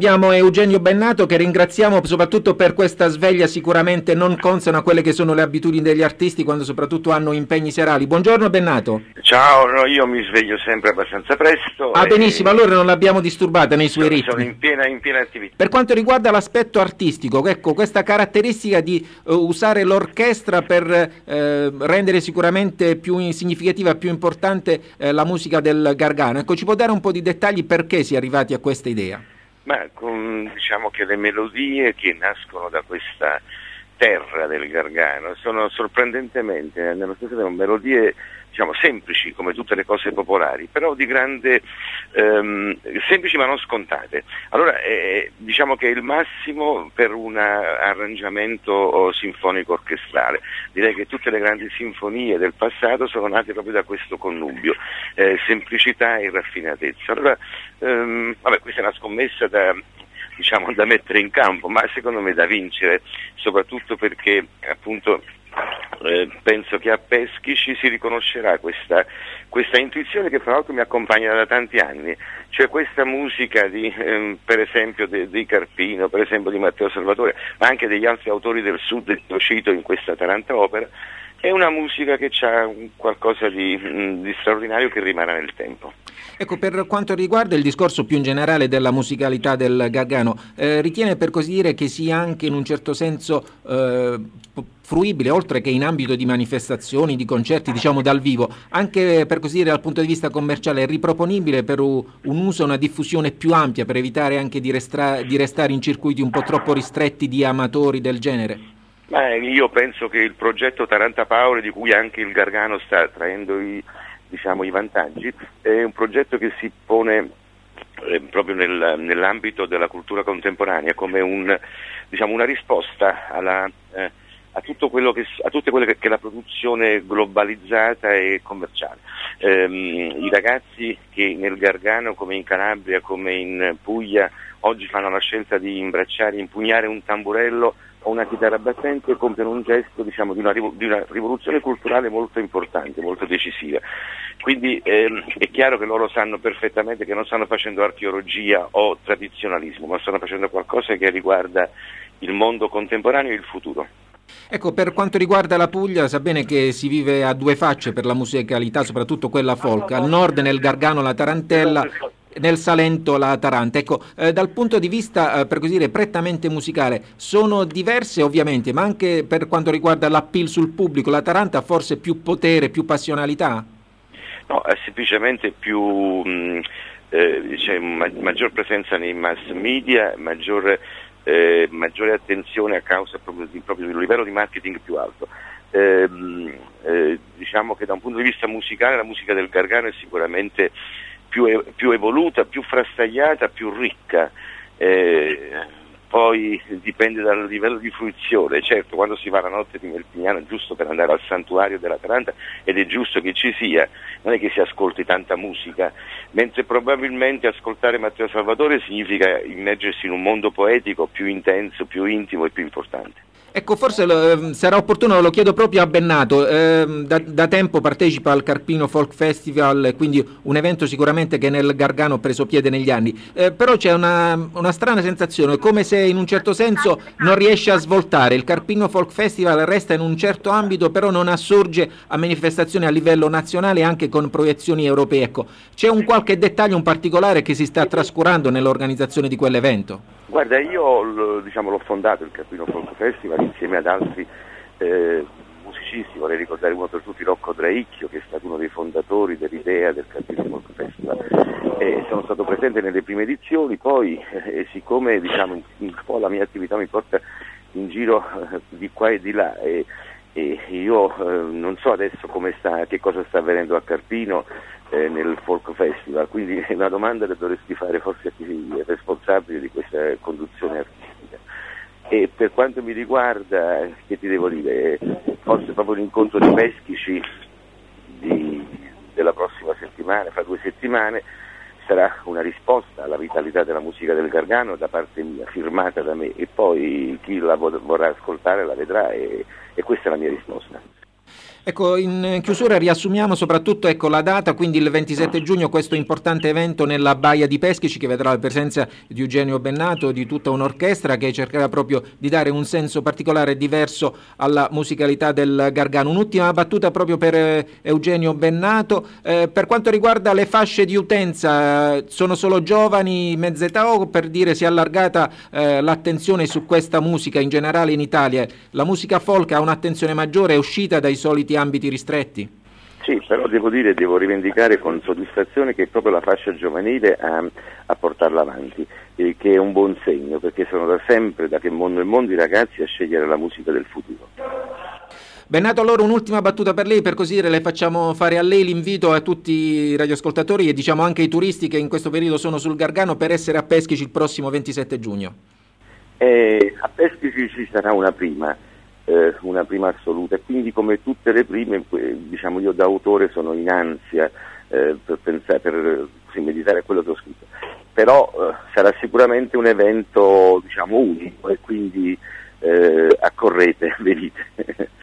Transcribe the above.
abbiamo Eugenio Bennato, che ringraziamo soprattutto per questa sveglia sicuramente non consona a quelle che sono le abitudini degli artisti quando soprattutto hanno impegni serali. Buongiorno Bennato. Ciao, no, io mi sveglio sempre abbastanza presto. Benissimo, allora non l'abbiamo disturbata nei suoi ritmi. Sono in piena attività. Per quanto riguarda l'aspetto artistico, ecco, questa caratteristica di usare l'orchestra per rendere sicuramente più significativa, più importante la musica del Gargano. Ecco, ci può dare un po' di dettagli perché si è arrivati a questa idea? Ma diciamo che le melodie che nascono da questa terra del Gargano sono sorprendentemente, nello stesso tempo, melodie diciamo semplici come tutte le cose popolari, però di grande semplici ma non scontate. Allora diciamo che è il massimo per un arrangiamento sinfonico orchestrale. Direi che tutte le grandi sinfonie del passato sono nate proprio da questo connubio, semplicità e raffinatezza. Allora questa è una scommessa da mettere in campo, ma secondo me da vincere, soprattutto perché appunto penso che a Peschi ci si riconoscerà questa intuizione che fra l'altro mi accompagna da tanti anni, cioè questa musica per esempio di Carpino, per esempio di Matteo Salvatore, ma anche degli altri autori del Sud che ho cito in questa Taranta opera. È una musica che ha qualcosa di straordinario che rimarrà nel tempo. Ecco, per quanto riguarda il discorso più in generale della musicalità del Gargano, ritiene per così dire che sia anche in un certo senso fruibile, oltre che in ambito di manifestazioni, di concerti, diciamo dal vivo, anche per così dire dal punto di vista commerciale, è riproponibile per un uso, una diffusione più ampia, per evitare anche di restare in circuiti un po' troppo ristretti di amatori del genere? Io penso che il progetto Taranta Power, di cui anche il Gargano sta traendo i vantaggi, è un progetto che si pone proprio nell'ambito della cultura contemporanea come una risposta a tutte quelle che è la produzione globalizzata e commerciale. I ragazzi che nel Gargano, come in Calabria, come in Puglia, oggi fanno la scelta di impugnare un tamburello o una chitarra battente, compiono un gesto di una rivoluzione culturale molto importante, molto decisiva. Quindi è chiaro che loro sanno perfettamente che non stanno facendo archeologia o tradizionalismo, ma stanno facendo qualcosa che riguarda il mondo contemporaneo e il futuro. Ecco, per quanto riguarda la Puglia, sa bene che si vive a due facce per la musicalità, soprattutto quella folk. Al nord nel Gargano la tarantella, nel Salento la taranta. Ecco, dal punto di vista per così dire prettamente musicale sono diverse ovviamente, ma anche per quanto riguarda l'appeal sul pubblico, la taranta ha forse più potere, più passionalità? No, è semplicemente c'è maggior presenza nei mass media, maggiore attenzione a causa proprio di un livello di marketing più alto. Diciamo che da un punto di vista musicale la musica del Gargano è sicuramente più evoluta, più frastagliata, più ricca, poi dipende dal livello di fruizione. Certo, quando si va la notte di Melpignano è giusto per andare al santuario della Taranta ed è giusto che ci sia, non è che si ascolti tanta musica, mentre probabilmente ascoltare Matteo Salvatore significa immergersi in un mondo poetico più intenso, più intimo e più importante. Ecco, forse sarà opportuno, lo chiedo proprio a Bennato, da tempo partecipa al Carpino Folk Festival, quindi un evento sicuramente che nel Gargano ha preso piede negli anni, però c'è una strana sensazione, come se in un certo senso non riesce a svoltare. Il Carpino Folk Festival resta in un certo ambito, però non assurge a manifestazioni a livello nazionale anche con proiezioni europee. Ecco, c'è un qualche dettaglio, un particolare che si sta trascurando nell'organizzazione di quell'evento? Guarda, io l'ho fondato il Carpino Folk Festival insieme ad altri musicisti, vorrei ricordare uno per tutti Rocco Draicchio, che è stato uno dei fondatori dell'idea del Carpino Folk Festival. Sono stato presente nelle prime edizioni, poi siccome un po' la mia attività mi porta in giro di qua e di là e io non so adesso che cosa sta avvenendo a Carpino nel Folk Festival, quindi è una domanda che dovresti fare forse a chi è responsabile di questa conduzione artistica. E per quanto mi riguarda, che ti devo dire, forse proprio l'incontro di Peschici della prossima settimana, fra 2 settimane, sarà una risposta alla vitalità della musica del Gargano da parte mia, firmata da me, e poi chi la vorrà ascoltare la vedrà e questa è la mia risposta. Ecco, in chiusura riassumiamo soprattutto la data, quindi il 27 giugno questo importante evento nella Baia di Peschici che vedrà la presenza di Eugenio Bennato, di tutta un'orchestra che cercherà proprio di dare un senso particolare e diverso alla musicalità del Gargano. Un'ultima battuta proprio per Eugenio Bennato, per quanto riguarda le fasce di utenza, sono solo giovani, mezza età, o per dire si è allargata l'attenzione su questa musica in generale in Italia? La musica folk ha un'attenzione maggiore, è uscita dai soliti ambiti ristretti? Sì, però devo rivendicare con soddisfazione che è proprio la fascia giovanile a portarla avanti, che è un buon segno, perché sono da sempre, da che mondo è mondo, i ragazzi a scegliere la musica del futuro. Bennato, allora un'ultima battuta per lei, per così dire, le facciamo fare a lei l'invito a tutti i radioascoltatori e diciamo anche ai turisti che in questo periodo sono sul Gargano per essere a Peschici il prossimo 27 giugno. A Peschici ci sarà una prima assoluta, e quindi come tutte le prime, diciamo, io da autore sono in ansia per pensare, per meditare a quello che ho scritto, però sarà sicuramente un evento, diciamo, unico, e quindi accorrete, venite.